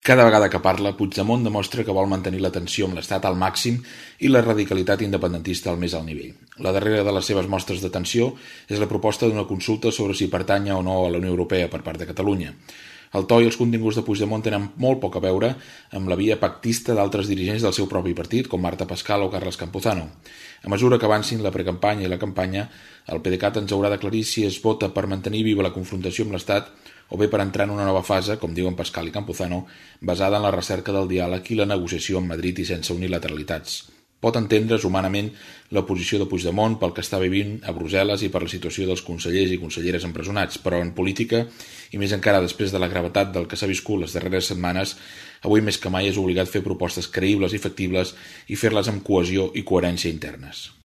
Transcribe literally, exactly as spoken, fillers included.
Cada vegada que parla, Puigdemont demostra que vol mantenir la tensió amb l'Estat al màxim i la radicalitat independentista al més alt nivell. La darrera de les seves mostres de tensió és la proposta d'una consulta sobre si pertanya o no a la Unió Europea per part de Catalunya. El to i els continguts de Puigdemont tenen molt poc a veure amb la via pactista d'altres dirigents del seu propi partit, com Marta Pascal o Carles Campuzano. A mesura que avancin la precampanya i la campanya, el PDeCAT ens haurà d'aclarir si es vota per mantenir viva la confrontació amb l'Estat o bé per entrar en una nova fase, com diuen Pascal i Campuzano, basada en la recerca del diàleg i la negociació amb Madrid i sense unilateralitats. Pot entendre's humanament la posició de Puigdemont pel que està vivint a Brussel·les i per la situació dels consellers i conselleres empresonats, però en política, i més encara després de la gravetat del que s'ha viscut les darreres setmanes, avui més que mai és obligat fer propostes creïbles i factibles i fer-les amb cohesió i coherència internes.